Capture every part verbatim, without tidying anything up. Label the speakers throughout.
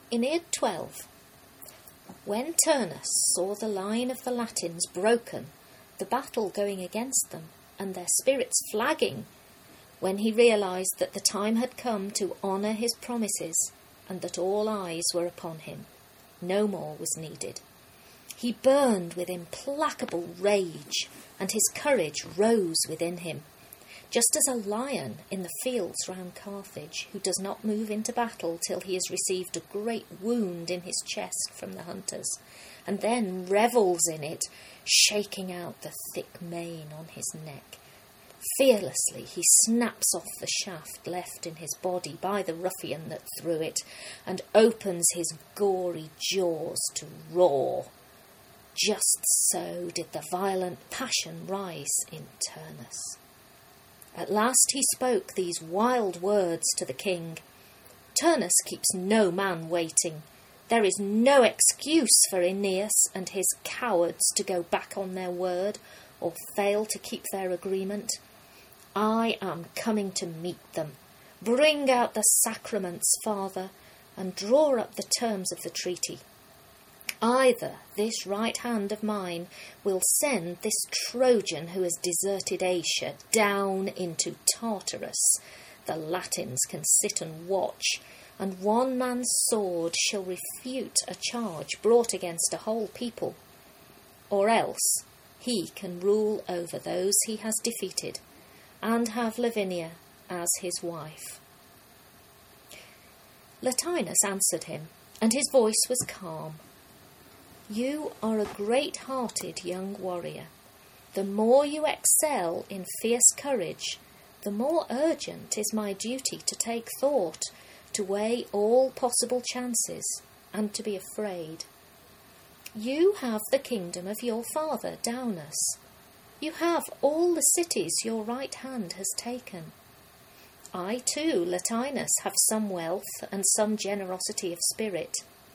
Speaker 1: Aeneid twelve. When Turnus saw the line of the Latins broken, the battle going against them, and their spirits flagging, when he realised that the time had come to honour his promises, and that all eyes were upon him, no more was needed. He burned with implacable rage, and his courage rose within him, just as a lion in the fields round Carthage, who does not move into battle till he has received a great wound in his chest from the hunters, and then revels in it, shaking out the thick mane on his neck. Fearlessly he snaps off the shaft left in his body by the ruffian that threw it, and opens his gory jaws to roar. Just so did the violent passion rise in Turnus. At last he spoke these wild words to the king. Turnus keeps no man waiting. There is no excuse for Aeneas and his cowards to go back on their word or fail to keep their agreement. I am coming to meet them. Bring out the sacraments, father, and draw up the terms of the treaty. Either this right hand of mine will send this Trojan who has deserted Asia down into Tartarus. The Latins can sit and watch, and one man's sword shall refute a charge brought against a whole people. Or else he can rule over those he has defeated, and have Lavinia as his wife. Latinus answered him, and his voice was calm. You are a great-hearted young warrior. The more you excel in fierce courage, the more urgent is my duty to take thought, to weigh all possible chances, and to be afraid. You have the kingdom of your father, Daunus. You have all the cities your right hand has taken. I too, Latinus, have some wealth and some generosity of spirit.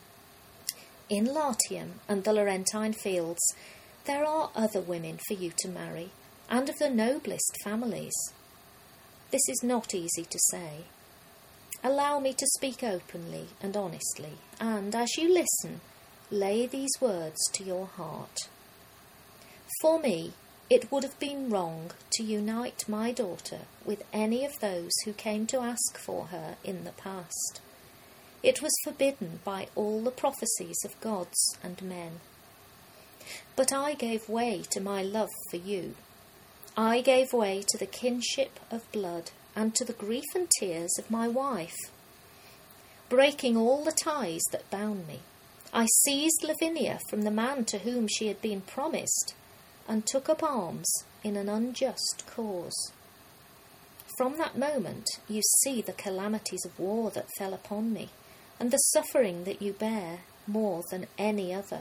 Speaker 1: In Latium and the Laurentine fields there are other women for you to marry, and of the noblest families. This is not easy to say. Allow me to speak openly and honestly, and, as you listen, lay these words to your heart. For me, it would have been wrong to unite my daughter with any of those who came to ask for her in the past. It was forbidden by all the prophecies of gods and men. But I gave way to my love for you. I gave way to the kinship of blood and to the grief and tears of my wife. Breaking all the ties that bound me, I seized Lavinia from the man to whom she had been promised, and took up arms in an unjust cause. From that moment you see the calamities of war that fell upon me, and the suffering that you bear more than any other.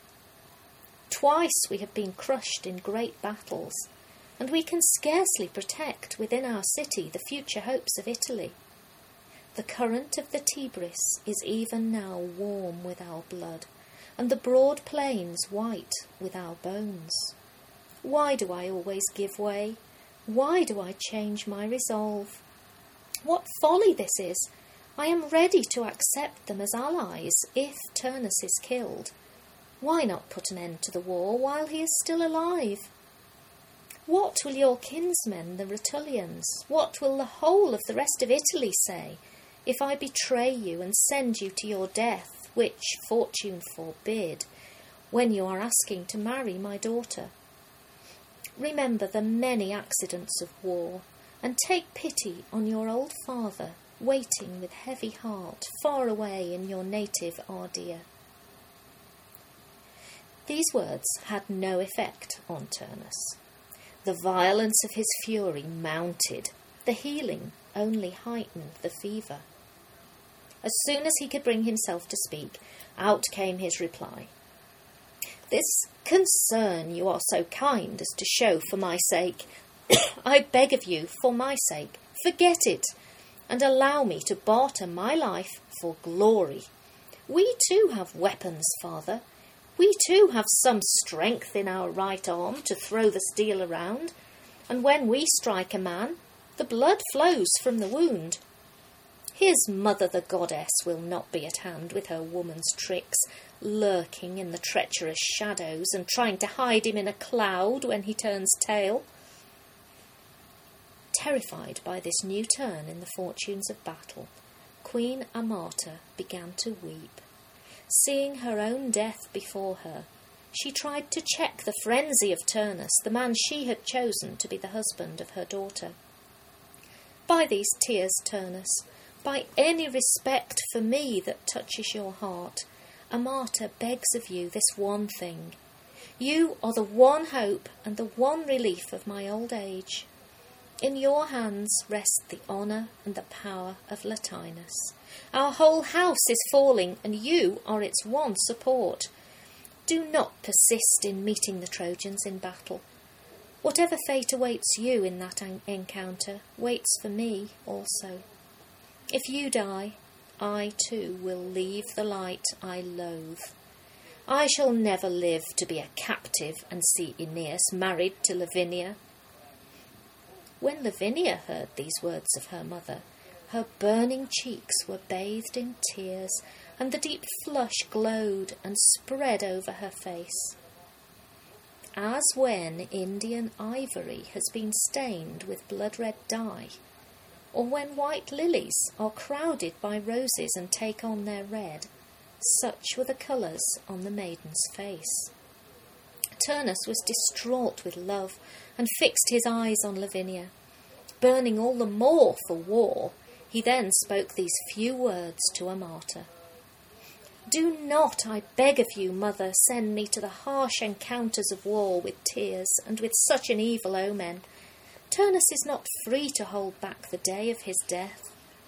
Speaker 1: Twice we have been crushed in great battles, and we can scarcely protect within our city the future hopes of Italy. The current of the Tibris is even now warm with our blood, and the broad plains white with our bones. Why do I always give way? Why do I change my resolve? What folly this is! I am ready to accept them as allies if Turnus is killed. Why not put an end to the war while he is still alive? What will your kinsmen, the Rutulians, what will the whole of the rest of Italy say if I betray you and send you to your death, which fortune forbid, when you are asking to marry my daughter? Remember the many accidents of war, and take pity on your old father, waiting with heavy heart far away in your native Ardea. These words had no effect on Turnus. The violence of his fury mounted. The healing only heightened the fever. As soon as he could bring himself to speak, out came his reply. This concern you are so kind as to show for my sake, I beg of you, for my sake, forget it, and allow me to barter my life for glory. We too have weapons, father. We too have some strength in our right arm to throw the steel around, and when we strike a man, the blood flows from the wound. His mother, the goddess, will not be at hand with her woman's tricks, lurking in the treacherous shadows and trying to hide him in a cloud when he turns tail. Terrified by this new turn in the fortunes of battle, Queen Amata began to weep. Seeing her own death before her, she tried to check the frenzy of Turnus, the man she had chosen to be the husband of her daughter. By these tears, Turnus, by any respect for me that touches your heart, Amata begs of you this one thing. You are the one hope and the one relief of my old age. In your hands rest the honour and the power of Latinus. Our whole house is falling, and you are its one support. Do not persist in meeting the Trojans in battle. Whatever fate awaits you in that en- encounter waits for me also. If you die, I too will leave the light I loathe. I shall never live to be a captive and see Aeneas married to Lavinia. When Lavinia heard these words of her mother, her burning cheeks were bathed in tears, and the deep flush glowed and spread over her face. As when Indian ivory has been stained with blood-red dye, or when white lilies are crowded by roses and take on their red, such were the colours on the maiden's face. Turnus was distraught with love and fixed his eyes on Lavinia. Burning all the more for war, he then spoke these few words to Amata. Do not, I beg of you, mother, send me to the harsh encounters of war with tears and with such an evil omen. Turnus is not free to hold back the day of his death.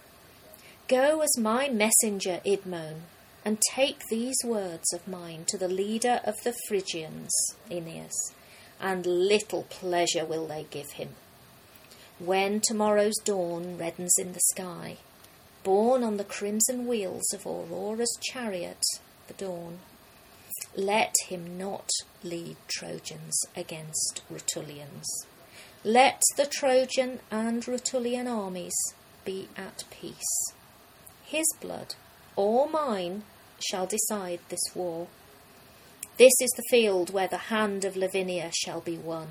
Speaker 1: Go as my messenger, Idmone, and take these words of mine to the leader of the Phrygians, Aeneas, and little pleasure will they give him. When tomorrow's dawn reddens in the sky, borne on the crimson wheels of Aurora's chariot, the dawn, let him not lead Trojans against Rutulians. Let the Trojan and Rutulian armies be at peace. His blood, or mine, shall decide this war. This is the field where the hand of Lavinia shall be won.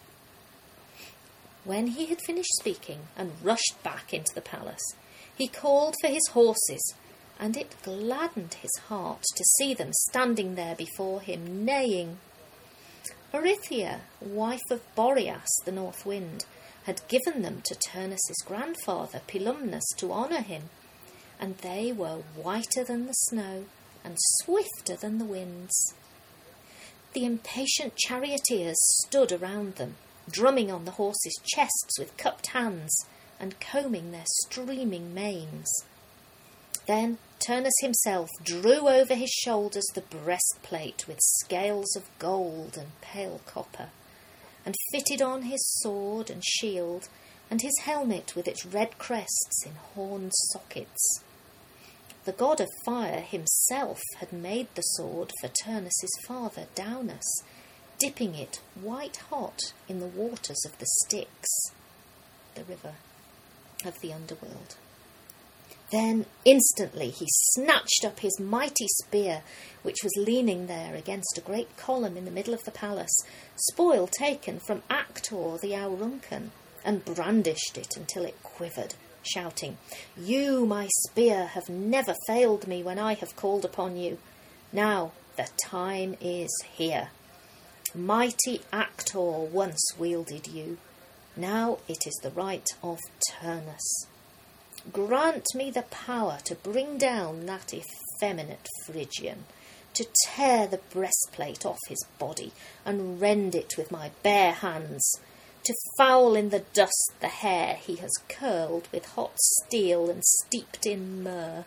Speaker 1: When he had finished speaking and rushed back into the palace, he called for his horses, and it gladdened his heart to see them standing there before him, neighing. Orythia, wife of Boreas, the North Wind, had given them to Turnus's grandfather, Pilumnus, to honour him, and they were whiter than the snow and swifter than the winds. The impatient charioteers stood around them, drumming on the horses' chests with cupped hands and combing their streaming manes. Then Turnus himself drew over his shoulders the breastplate with scales of gold and pale copper, and fitted on his sword and shield, and his helmet with its red crests in horned sockets. The god of fire himself had made the sword for Turnus's father, Daunus, dipping it white-hot in the waters of the Styx, the river of the underworld. Then instantly he snatched up his mighty spear, which was leaning there against a great column in the middle of the palace, spoil taken from Actor the Auruncan, and brandished it until it quivered, shouting, "You, my spear, have never failed me when I have called upon you. Now the time is here. Mighty Actor once wielded you. Now it is the right of Turnus. Grant me the power to bring down that effeminate Phrygian, to tear the breastplate off his body and rend it with my bare hands, to foul in the dust the hair he has curled with hot steel and steeped in myrrh."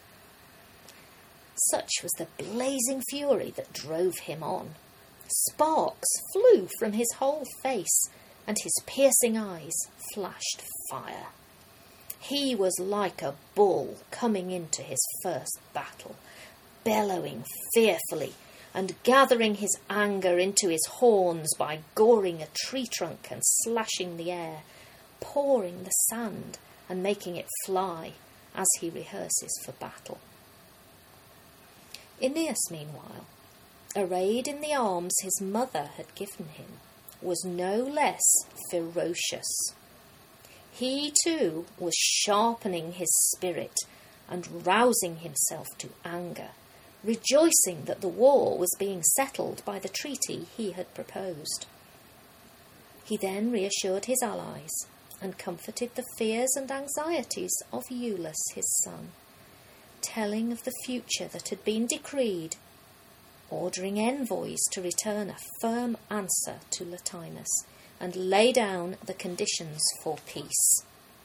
Speaker 1: Such was the blazing fury that drove him on. Sparks flew from his whole face, and his piercing eyes flashed fire. He was like a bull coming into his first battle, bellowing fearfully and gathering his anger into his horns by goring a tree trunk and slashing the air, pouring the sand and making it fly, as he rehearses for battle. Aeneas, meanwhile, arrayed in the arms his mother had given him, was no less ferocious. He too was sharpening his spirit and rousing himself to anger, rejoicing that the war was being settled by the treaty he had proposed. He then reassured his allies and comforted the fears and anxieties of Iülus his son, telling of the future that had been decreed, ordering envoys to return a firm answer to Latinus and lay down the conditions for peace.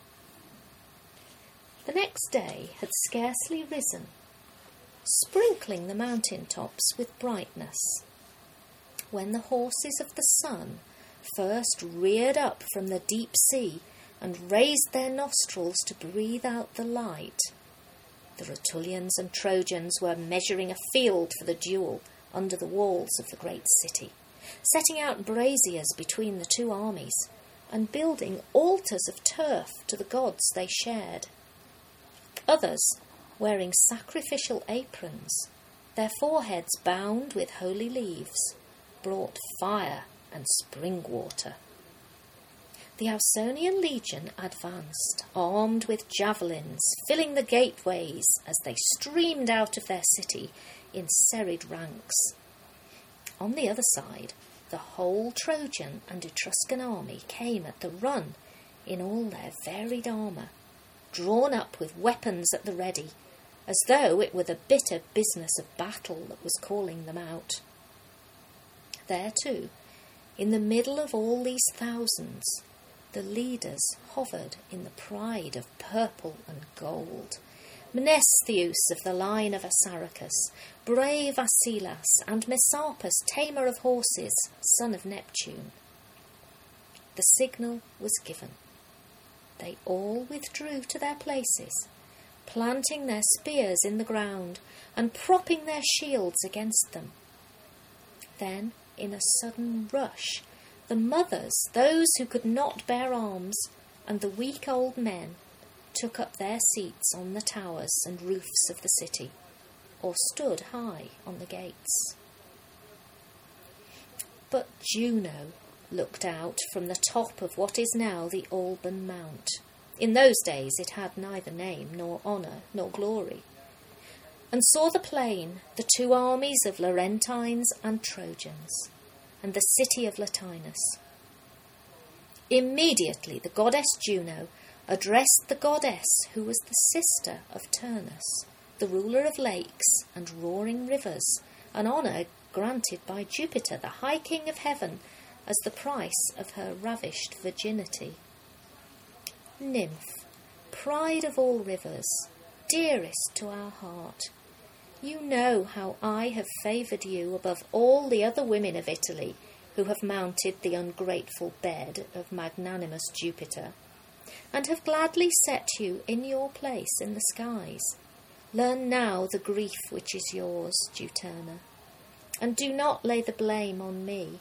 Speaker 1: The next day had scarcely risen, sprinkling the mountain tops with brightness, when the horses of the sun first reared up from the deep sea and raised their nostrils to breathe out the light. The Rutulians and Trojans were measuring a field for the duel under the walls of the great city, setting out braziers between the two armies and building altars of turf to the gods they shared. Others, wearing sacrificial aprons, their foreheads bound with holy leaves, brought fire and spring water. The Ausonian legion advanced, armed with javelins, filling the gateways as they streamed out of their city in serried ranks. On the other side, the whole Trojan and Etruscan army came at the run in all their varied armour, drawn up with weapons at the ready, as though it were the bitter business of battle that was calling them out. There too, in the middle of all these thousands, the leaders hovered in the pride of purple and gold. Mnestheus of the line of Assaracus, brave Asilas, and Messapus, tamer of horses, son of Neptune. The signal was given. They all withdrew to their places, planting their spears in the ground and propping their shields against them. Then, in a sudden rush, the mothers, those who could not bear arms, and the weak old men took up their seats on the towers and roofs of the city, or stood high on the gates. But Juno looked out from the top of what is now the Alban Mount. In those days it had neither name nor honour nor glory, and saw the plain, the two armies of Laurentines and Trojans, and the city of Latinus. Immediately the goddess Juno addressed the goddess who was the sister of Turnus, the ruler of lakes and roaring rivers, an honour granted by Jupiter, the high king of heaven, as the price of her ravished virginity. Nymph, pride of all rivers, dearest to our heart, you know how I have favoured you above all the other women of Italy who have mounted the ungrateful bed of magnanimous Jupiter, and have gladly set you in your place in the skies. Learn now the grief which is yours, Juturna, and do not lay the blame on me.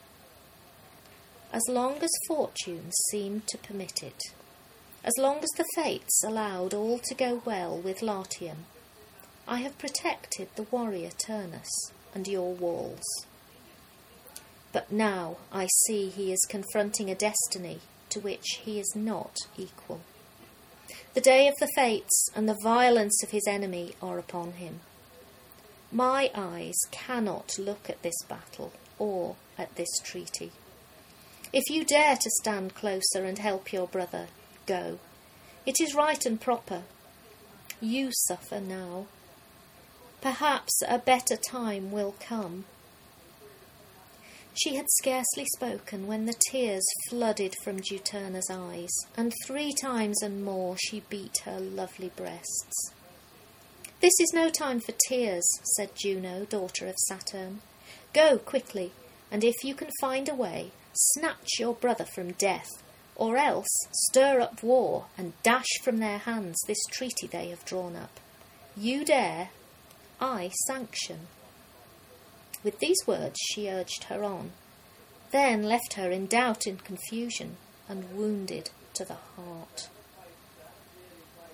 Speaker 1: As long as fortune seemed to permit it, as long as the fates allowed all to go well with Latium, I have protected the warrior Turnus and your walls. But now I see he is confronting a destiny to which he is not equal. The day of the fates and the violence of his enemy are upon him. My eyes cannot look at this battle or at this treaty. If you dare to stand closer and help your brother, go. It is right and proper. You suffer now. Perhaps a better time will come. She had scarcely spoken when the tears flooded from Juturna's eyes, and three times and more she beat her lovely breasts. This is no time for tears, said Juno, daughter of Saturn. Go quickly, and if you can find a way, snatch your brother from death, or else stir up war and dash from their hands this treaty they have drawn up. You dare, I sanction. With these words she urged her on, then left her in doubt and confusion, and wounded to the heart.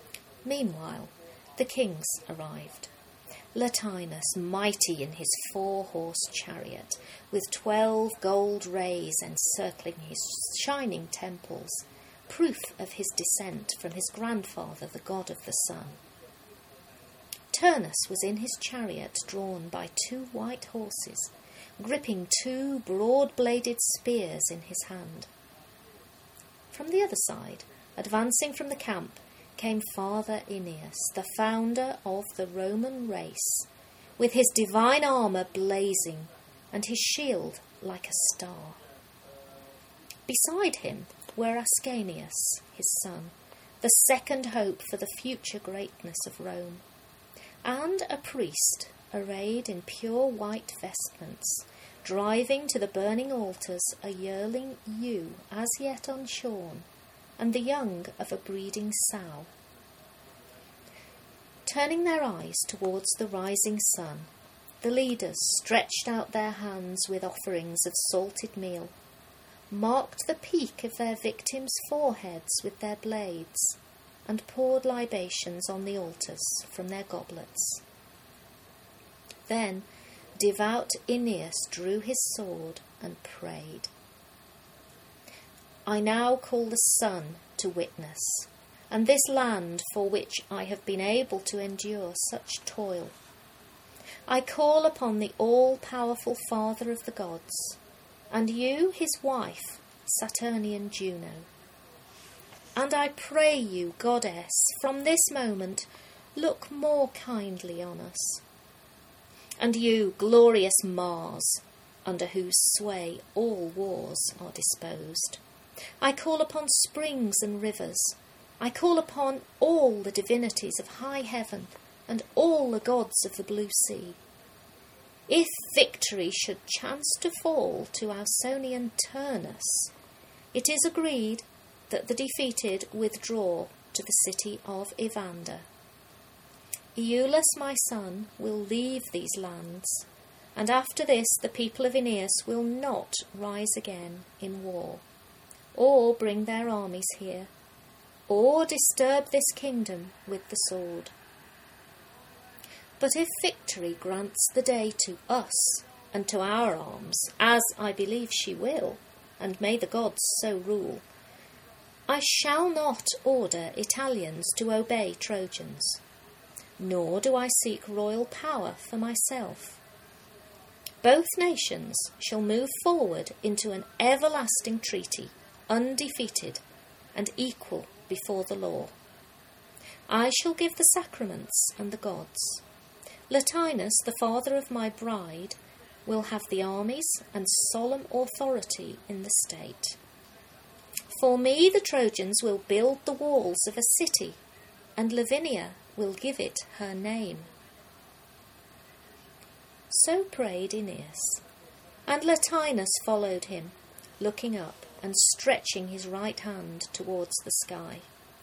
Speaker 1: Meanwhile, the kings arrived. Latinus, mighty in his four-horse chariot, with twelve gold rays encircling his shining temples, proof of his descent from his grandfather, the god of the sun. Turnus was in his chariot drawn by two white horses, gripping two broad-bladed spears in his hand. From the other side, advancing from the camp, came Father Aeneas, the founder of the Roman race, with his divine armour blazing and his shield like a star. Beside him were Ascanius, his son, the second hope for the future greatness of Rome, and a priest arrayed in pure white vestments, driving to the burning altars a yearling ewe as yet unshorn, and the young of a breeding sow. Turning their eyes towards the rising sun, the leaders stretched out their hands with offerings of salted meal, marked the peak of their victims' foreheads with their blades, and poured libations on the altars from their goblets. Then devout Aeneas drew his sword and prayed. I now call the sun to witness, and this land for which I have been able to endure such toil. I call upon the all-powerful Father of the gods, and you, his wife, Saturnian Juno. And I pray you, goddess, from this moment, look more kindly on us. And you, glorious Mars, under whose sway all wars are disposed, I call upon springs and rivers. I call upon all the divinities of high heaven and all the gods of the blue sea. If victory should chance to fall to Ausonian Turnus, it is agreed that the defeated withdraw to the city of Evander. Iülus, my son, will leave these lands, and after this the people of Aeneas will not rise again in war, or bring their armies here, or disturb this kingdom with the sword. But if victory grants the day to us and to our arms, as I believe she will, and may the gods so rule, I shall not order Italians to obey Trojans, nor do I seek royal power for myself. Both nations shall move forward into an everlasting treaty, undefeated and equal before the law. I shall give the sacraments and the gods. Latinus, the father of my bride, will have the armies and solemn authority in the state. For me the Trojans will build the walls of a city, and Lavinia will give it her name. So prayed Aeneas, and Latinus followed him, looking up and stretching his right hand towards the sky.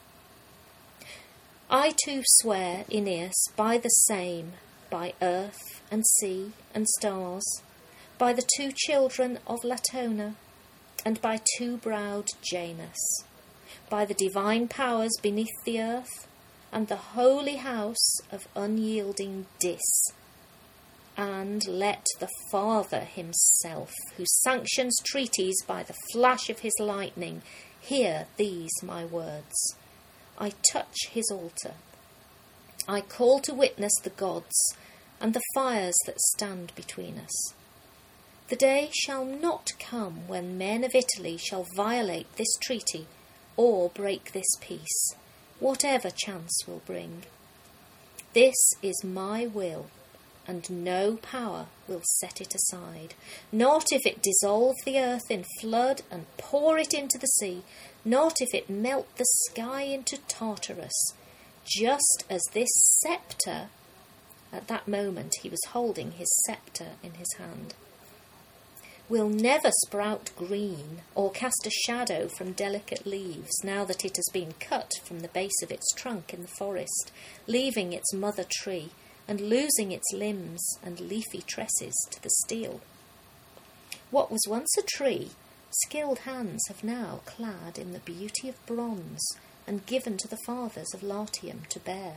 Speaker 1: I too swear, Aeneas, by the same, by earth and sea and stars, by the two children of Latona, and by two-browed Janus, by the divine powers beneath the earth, and the holy house of unyielding Dis, and let the Father himself, who sanctions treaties by the flash of his lightning, hear these my words. I touch his altar. I call to witness the gods and the fires that stand between us. The day shall not come when men of Italy shall violate this treaty or break this peace, whatever chance will bring. This is my will, and no power will set it aside, not if it dissolve the earth in flood and pour it into the sea, not if it melt the sky into Tartarus, just as this sceptre, at that moment he was holding his sceptre in his hand, will never sprout green or cast a shadow from delicate leaves now that it has been cut from the base of its trunk in the forest, leaving its mother tree and losing its limbs and leafy tresses to the steel. What was once a tree, skilled hands have now clad in the beauty of bronze, and given to the fathers of Latium to bear.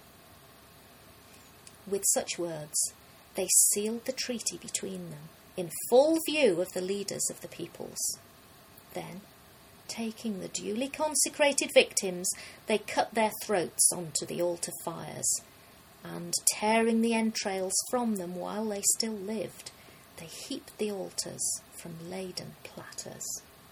Speaker 1: With such words, they sealed the treaty between them, in full view of the leaders of the peoples. Then, taking the duly consecrated victims, they cut their throats onto the altar fires, and, tearing the entrails from them while they still lived, they heaped the altars from laden platters.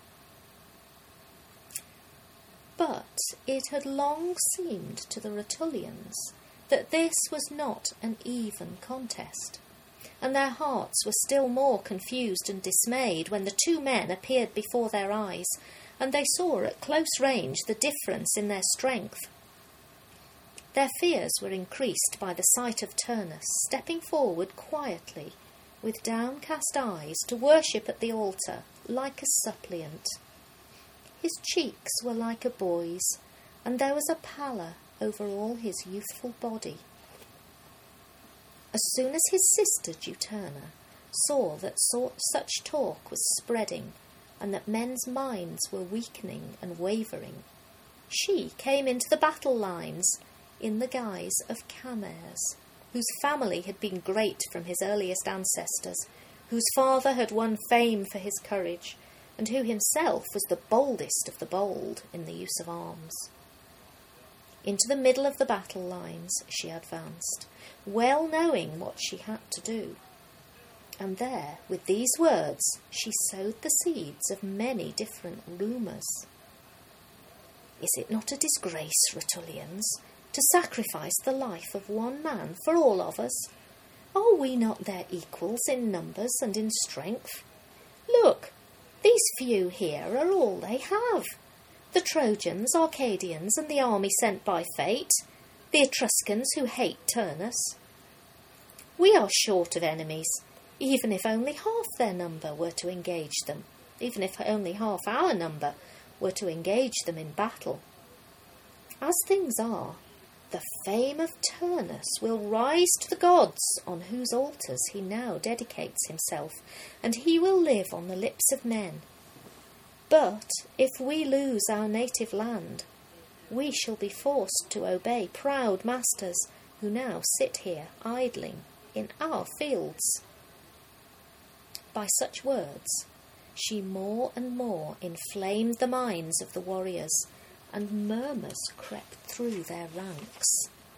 Speaker 1: But it had long seemed to the Rutulians that this was not an even contest, and their hearts were still more confused and dismayed when the two men appeared before their eyes, and they saw at close range the difference in their strength. Their fears were increased by the sight of Turnus stepping forward quietly, with downcast eyes, to worship at the altar like a suppliant. His cheeks were like a boy's, and there was a pallor over all his youthful body. As soon as his sister Juturna saw that so- such talk was spreading, and that men's minds were weakening and wavering, she came into the battle lines in the guise of Camers, whose family had been great from his earliest ancestors, whose father had won fame for his courage, and who himself was the boldest of the bold in the use of arms. Into the middle of the battle lines she advanced, well knowing what she had to do. And there, with these words, she sowed the seeds of many different rumours. Is it not a disgrace, Rutulians, to sacrifice the life of one man for all of us? Are we not their equals in numbers and in strength? Look, these few here are all they have. The Trojans, Arcadians, and the army sent by fate, the Etruscans who hate Turnus. We are short of enemies, even if only half their number were to engage them, even if only half our number were to engage them in battle. As things are, the fame of Turnus will rise to the gods on whose altars he now dedicates himself, and he will live on the lips of men. But if we lose our native land, we shall be forced to obey proud masters who now sit here idling in our fields. By such words, she more and more inflamed the minds of the warriors, and murmurs crept through their ranks.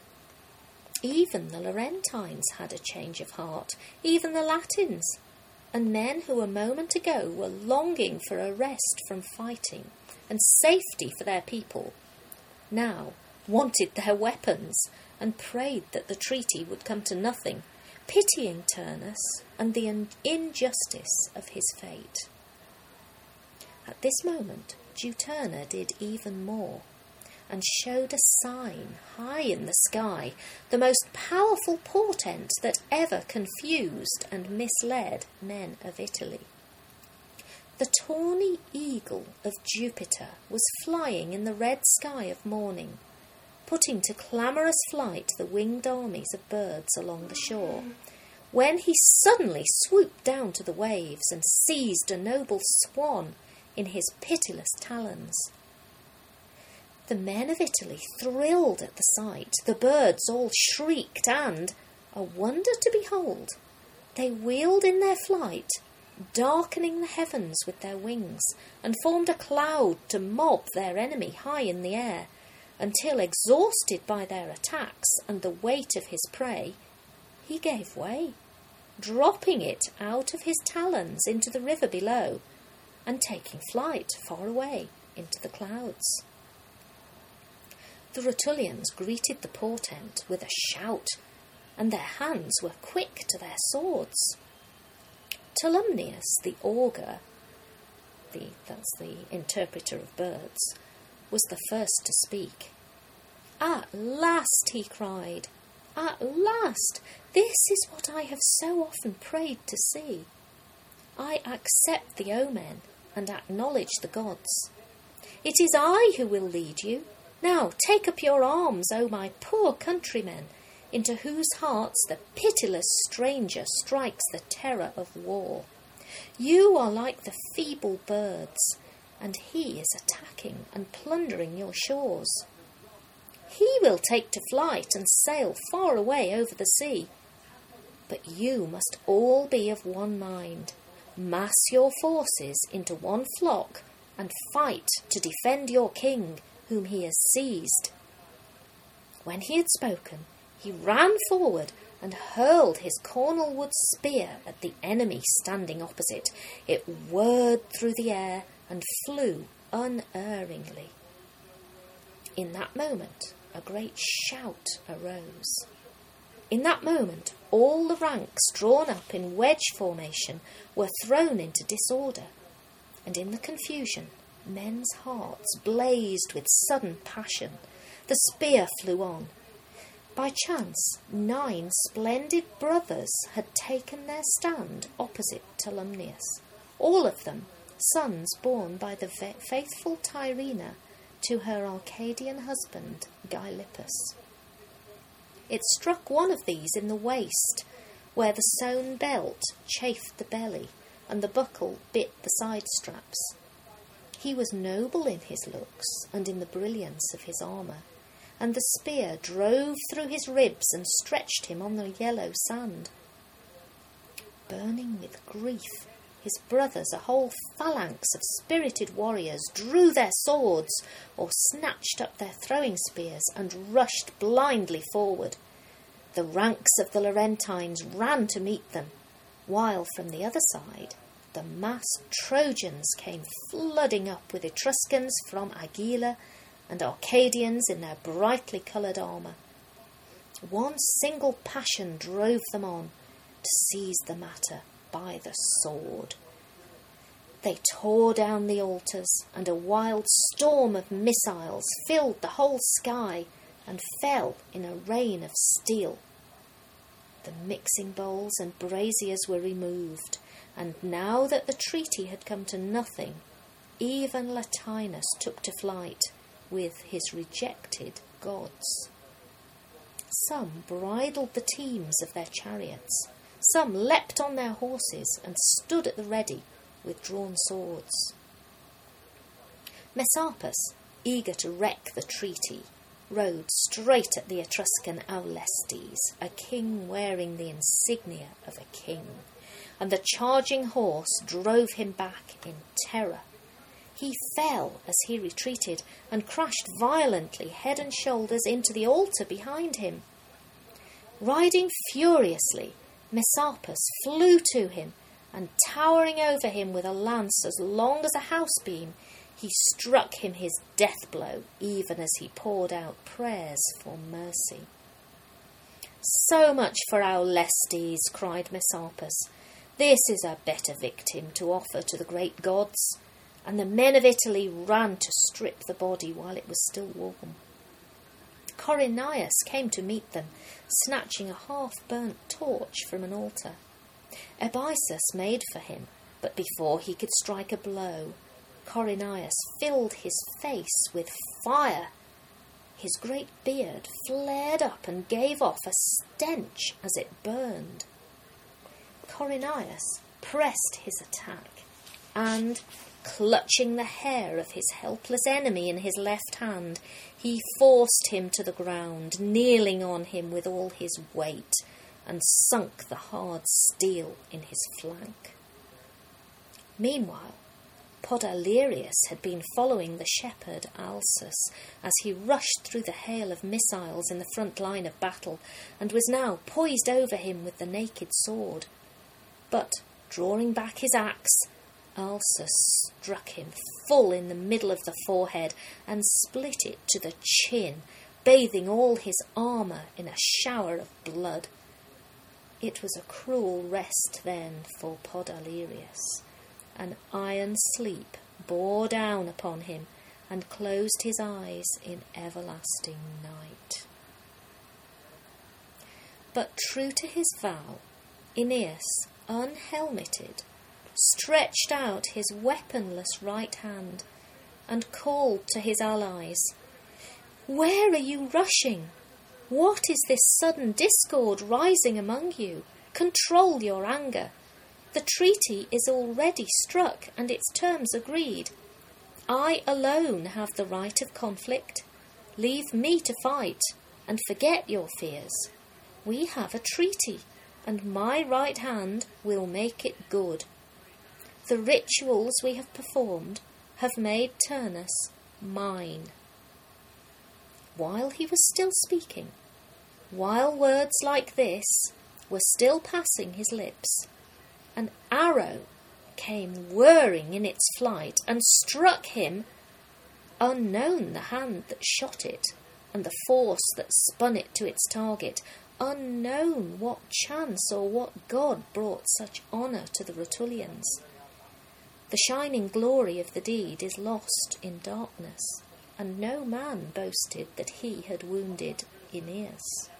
Speaker 1: Even the Laurentines had a change of heart, even the Latins, and men who a moment ago were longing for a rest from fighting and safety for their people, now wanted their weapons and prayed that the treaty would come to nothing, pitying Turnus and the in- injustice of his fate. At this moment, Juturna did even more, and showed a sign high in the sky, the most powerful portent that ever confused and misled men of Italy. The tawny eagle of Jupiter was flying in the red sky of morning, putting to clamorous flight the winged armies of birds along the shore, when he suddenly swooped down to the waves and seized a noble swan in his pitiless talons. The men of Italy thrilled at the sight, the birds all shrieked, and, a wonder to behold, they wheeled in their flight, darkening the heavens with their wings, and formed a cloud to mob their enemy high in the air, until, exhausted by their attacks and the weight of his prey, he gave way, dropping it out of his talons into the river below, and taking flight far away into the clouds. The Rutulians greeted the portent with a shout, and their hands were quick to their swords. Tolumnius, the augur, the, that's the interpreter of birds, was the first to speak. "At last," he cried, "at last! This is what I have so often prayed to see. I accept the omen and acknowledge the gods. It is I who will lead you. Now take up your arms, O my poor countrymen, into whose hearts the pitiless stranger strikes the terror of war. You are like the feeble birds. and he is attacking and plundering your shores. He will take to flight and sail far away over the sea. But you must all be of one mind. Mass your forces into one flock and fight to defend your king, whom he has seized." When he had spoken, he ran forward and hurled his cornel wood spear at the enemy standing opposite. It whirred through the air and flew unerringly. In that moment, a great shout arose. In that moment, all the ranks drawn up in wedge formation were thrown into disorder, and in the confusion, men's hearts blazed with sudden passion. The spear flew on. By chance, nine splendid brothers had taken their stand opposite Tolumnius, all of them sons born by the faithful Tyrrhena to her Arcadian husband, Gylippus. It struck one of these in the waist, where the sewn belt chafed the belly and the buckle bit the side straps. He was noble in his looks and in the brilliance of his armour, and the spear drove through his ribs and stretched him on the yellow sand. Burning with grief, his brothers, a whole phalanx of spirited warriors, drew their swords or snatched up their throwing spears and rushed blindly forward. The ranks of the Laurentines ran to meet them, while from the other side the massed Trojans came flooding up with Etruscans from Aegila and Arcadians in their brightly coloured armour. One single passion drove them on, to seize the matter by the sword. They tore down the altars, and a wild storm of missiles filled the whole sky and fell in a rain of steel. The mixing bowls and braziers were removed, and now that the treaty had come to nothing, even Latinus took to flight with his rejected gods. Some bridled the teams of their chariots, some leapt on their horses and stood at the ready with drawn swords. Messapus, eager to wreck the treaty, rode straight at the Etruscan Aulestes, a king wearing the insignia of a king, and the charging horse drove him back in terror. He fell as he retreated and crashed violently head and shoulders into the altar behind him. Riding furiously, Messapus flew to him, and towering over him with a lance as long as a house beam, he struck him his death blow, even as he poured out prayers for mercy. "So much for Aulestes," cried Messapus. "This is a better victim to offer to the great gods." And the men of Italy ran to strip the body while it was still warm. Corinius came to meet them, snatching a half-burnt torch from an altar. Ebysus made for him, but before he could strike a blow, Corinius filled his face with fire. His great beard flared up and gave off a stench as it burned. Corinius pressed his attack, and, clutching the hair of his helpless enemy in his left hand, he forced him to the ground, kneeling on him with all his weight, and sunk the hard steel in his flank. Meanwhile, Podalirius had been following the shepherd Alsus as he rushed through the hail of missiles in the front line of battle, and was now poised over him with the naked sword. But, drawing back his axe, Alsus struck him full in the middle of the forehead and split it to the chin, bathing all his armour in a shower of blood. It was a cruel rest then for Podalirius. An iron sleep bore down upon him and closed his eyes in everlasting night. But true to his vow, Aeneas, unhelmeted, stretched out his weaponless right hand and called to his allies, "Where are you rushing? What is this sudden discord rising among you? Control your anger. The treaty is already struck and its terms agreed. I alone have the right of conflict. Leave me to fight, and forget your fears. We have a treaty, and my right hand will make it good. The rituals we have performed have made Turnus mine." While he was still speaking, while words like this were still passing his lips, an arrow came whirring in its flight and struck him, unknown the hand that shot it and the force that spun it to its target, unknown what chance or what god brought such honour to the Rutulians. The shining glory of the deed is lost in darkness, and no man boasted that he had wounded Aeneas.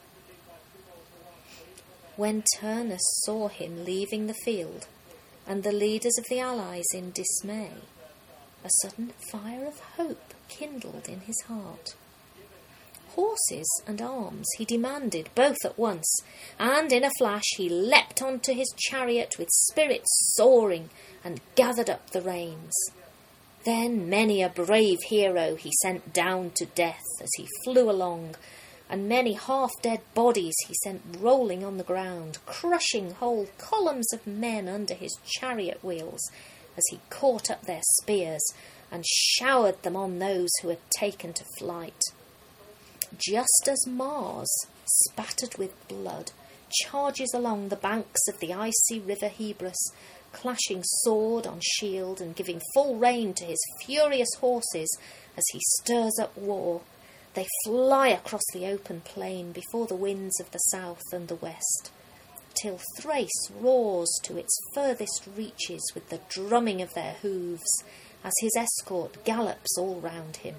Speaker 1: When Turnus saw him leaving the field, and the leaders of the allies in dismay, a sudden fire of hope kindled in his heart. Horses and arms he demanded both at once, and in a flash he leapt onto his chariot with spirits soaring and gathered up the reins. Then many a brave hero he sent down to death as he flew along, and many half-dead bodies he sent rolling on the ground, crushing whole columns of men under his chariot wheels as he caught up their spears and showered them on those who had taken to flight. Just as Mars, spattered with blood, charges along the banks of the icy river Hebrus, clashing sword on shield and giving full rein to his furious horses as he stirs up war, they fly across the open plain before the winds of the south and the west, till Thrace roars to its furthest reaches with the drumming of their hooves as his escort gallops all round him.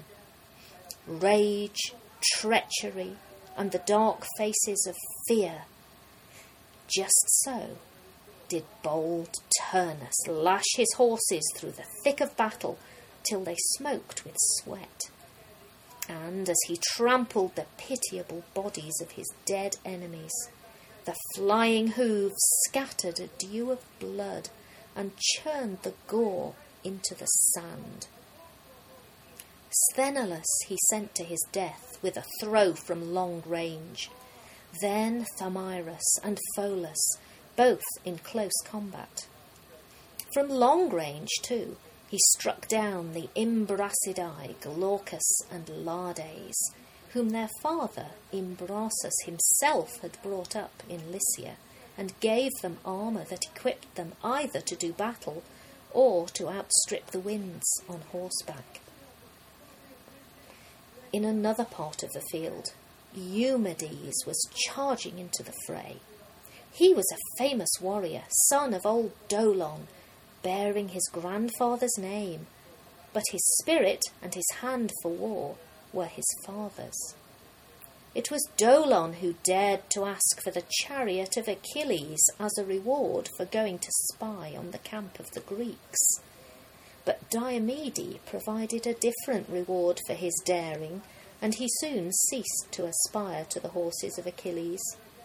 Speaker 1: Rage, treachery, and the dark faces of fear. Just so did bold Turnus lash his horses through the thick of battle till they smoked with sweat. And as he trampled the pitiable bodies of his dead enemies, the flying hooves scattered a dew of blood and churned the gore into the sand. Sthenelus he sent to his death with a throw from long range. Then Thamyris and Pholus, both in close combat. From long range, too, he struck down the Imbracidae, Glaucus and Lades, whom their father Imbrasus himself had brought up in Lycia, and gave them armour that equipped them either to do battle or to outstrip the winds on horseback. In another part of the field, Eumedes was charging into the fray. He was a famous warrior, son of old Dolon, bearing his grandfather's name, but his spirit and his hand for war were his father's. It was Dolon who dared to ask for the chariot of Achilles as a reward for going to spy on the camp of the Greeks. But Diomede provided a different reward for his daring, and he soon ceased to aspire to the horses of Achilles.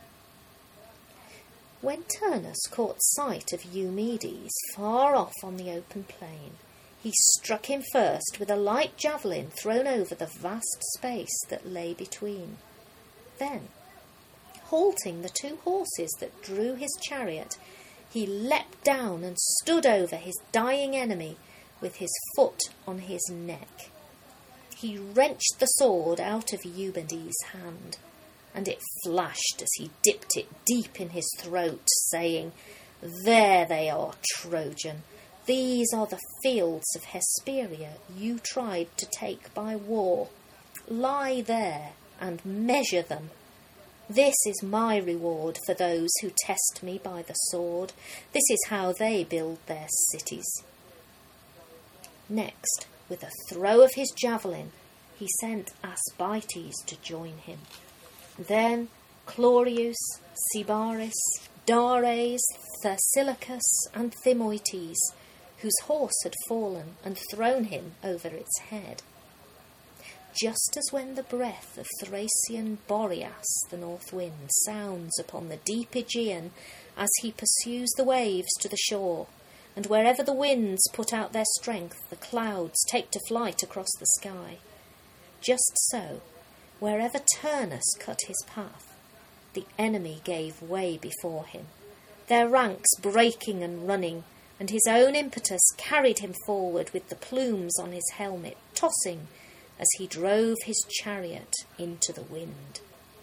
Speaker 1: When Turnus caught sight of Eumedes far off on the open plain, he struck him first with a light javelin thrown over the vast space that lay between. Then, halting the two horses that drew his chariot, he leapt down and stood over his dying enemy with his foot on his neck. He wrenched the sword out of Eumedes' hand, and it flashed as he dipped it deep in his throat, saying, "There they are, Trojan. These are the fields of Hesperia you tried to take by war. Lie there and measure them. This is my reward for those who test me by the sword. This is how they build their cities." Next, with a throw of his javelin, he sent Asbites to join him. Then Clorius, Sybaris, Dares, Thersilochus, and Thymoetes, whose horse had fallen and thrown him over its head. Just as when the breath of Thracian Boreas, the north wind, sounds upon the deep Aegean as he pursues the waves to the shore, and wherever the winds put out their strength, the clouds take to flight across the sky. Just so, wherever Turnus cut his path, the enemy gave way before him, their ranks breaking and running, and his own impetus carried him forward with the plumes on his helmet tossing as he drove his chariot into the wind.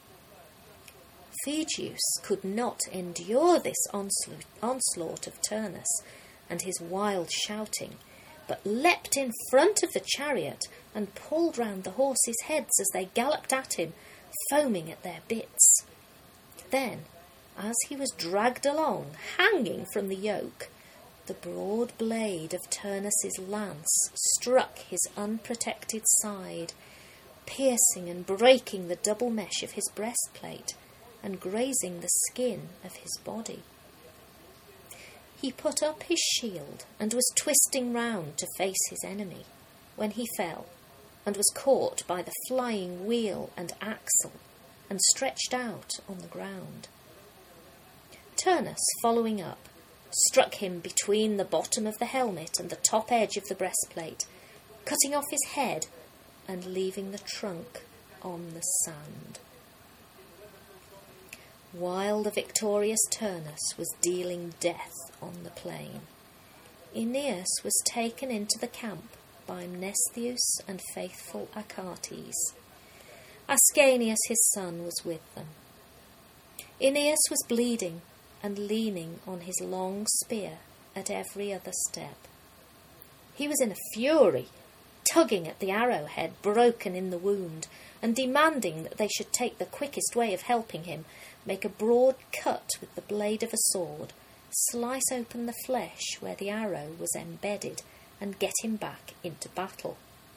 Speaker 1: Phegeus could not endure this onslaught, onslaught of Turnus and his wild shouting, but leapt in front of the chariot and pulled round the horses' heads as they galloped at him, foaming at their bits. Then, as he was dragged along, hanging from the yoke, the broad blade of Turnus's lance struck his unprotected side, piercing and breaking the double mesh of his breastplate and grazing the skin of his body. He put up his shield and was twisting round to face his enemy when he fell and was caught by the flying wheel and axle and stretched out on the ground. Turnus, following up, struck him between the bottom of the helmet and the top edge of the breastplate, cutting off his head and leaving the trunk on the sand. While the victorious Turnus was dealing death on the plain, Aeneas was taken into the camp by Mnestheus and faithful Achates. Ascanius his son was with them. Aeneas was bleeding and leaning on his long spear at every other step. He was in a fury, tugging at the arrowhead broken in the wound, and demanding that they should take the quickest way of helping him, make a broad cut with the blade of a sword, slice open the flesh where the arrow was embedded, and get him back into battle.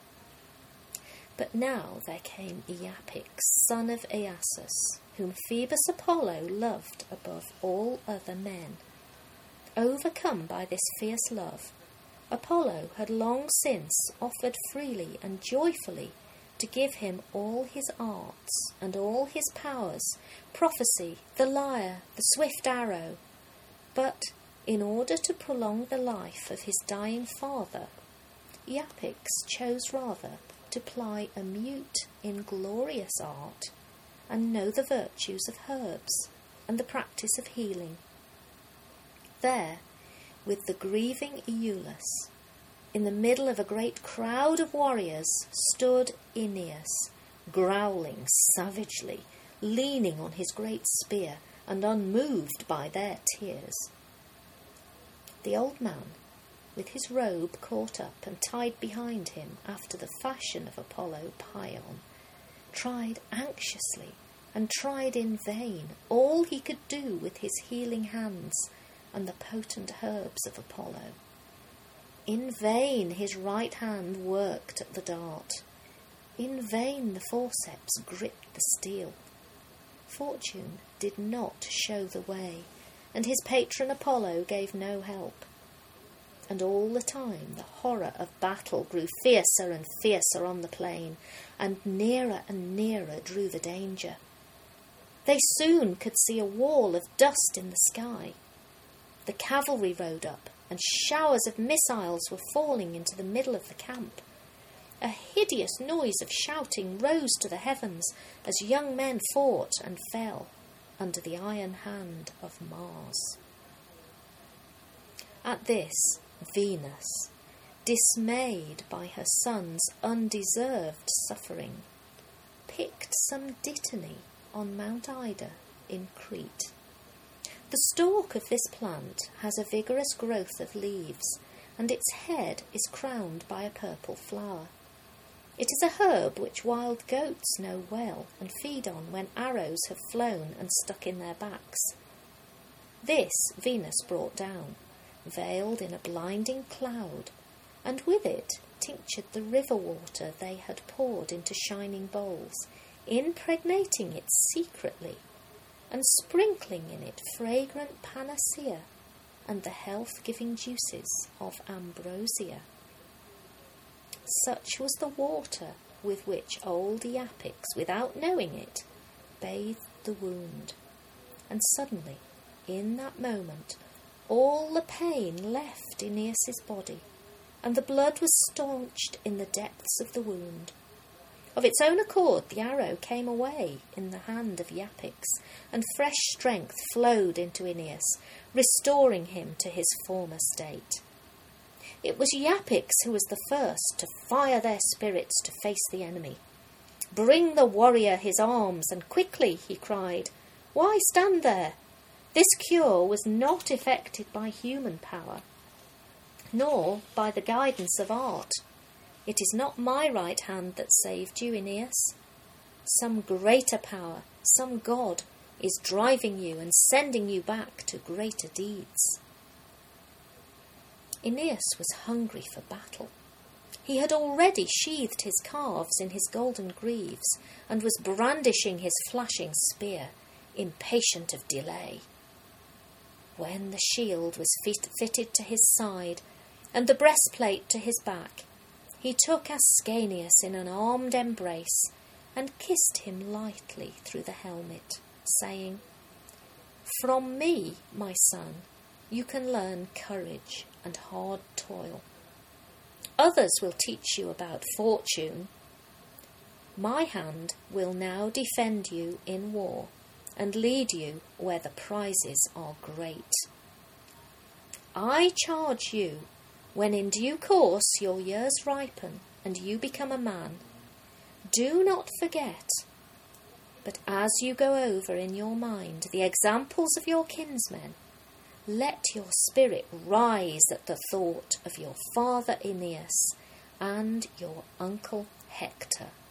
Speaker 1: But now there came Iapix, son of Iasus, whom Phoebus Apollo loved above all other men. Overcome by this fierce love, Apollo had long since offered freely and joyfully to give him all his arts and all his powers, prophecy, the lyre, the swift arrow. But in order to prolong the life of his dying father, Iapix chose rather to ply a mute, inglorious art and know the virtues of herbs and the practice of healing. There, with the grieving Iülus, in the middle of a great crowd of warriors, stood Aeneas, growling savagely, leaning on his great spear and unmoved by their tears. The old man, with his robe caught up and tied behind him after the fashion of Apollo Pion, tried anxiously and tried in vain all he could do with his healing hands and the potent herbs of Apollo. In vain his right hand worked at the dart. In vain the forceps gripped the steel. Fortune did not show the way, and his patron Apollo gave no help. And all the time the horror of battle grew fiercer and fiercer on the plain, and nearer and nearer drew the danger. They soon could see a wall of dust in the sky. The cavalry rode up, and showers of missiles were falling into the middle of the camp. A hideous noise of shouting rose to the heavens as young men fought and fell under the iron hand of Mars. At this, Venus, dismayed by her son's undeserved suffering, picked some dittany on Mount Ida in Crete. The stalk of this plant has a vigorous growth of leaves, and its head is crowned by a purple flower. It is a herb which wild goats know well and feed on when arrows have flown and stuck in their backs. This Venus brought down, veiled in a blinding cloud, and with it tinctured the river water they had poured into shining bowls, impregnating it secretly, and sprinkling in it fragrant panacea and the health-giving juices of ambrosia. Such was the water with which old Iapix, without knowing it, bathed the wound, and suddenly, in that moment, all the pain left Aeneas's body, and the blood was staunched in the depths of the wound. Of its own accord, the arrow came away in the hand of Iapix, and fresh strength flowed into Aeneas, restoring him to his former state. It was Iapix who was the first to fire their spirits to face the enemy. "Bring the warrior his arms, and quickly," he cried. "Why stand there? This cure was not effected by human power, nor by the guidance of art. It is not my right hand that saved you, Aeneas. Some greater power, some god, is driving you and sending you back to greater deeds." Aeneas was hungry for battle. He had already sheathed his calves in his golden greaves, and was brandishing his flashing spear, impatient of delay. When the shield was fit- fitted to his side, and the breastplate to his back, he took Ascanius in an armed embrace, and kissed him lightly through the helmet, saying, "From me, my son, you can learn courage and hard toil. Others will teach you about fortune. My hand will now defend you in war, and lead you where the prizes are great. I charge you, when in due course your years ripen and you become a man, do not forget, but as you go over in your mind the examples of your kinsmen, let your spirit rise at the thought of your father Aeneas and your uncle Hector."